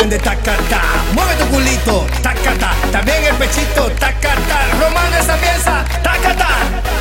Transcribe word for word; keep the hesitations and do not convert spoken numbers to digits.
bien de tacata. Mueve tu culito, tacata. También el pechito, tacata. Romano esa pieza, tacata.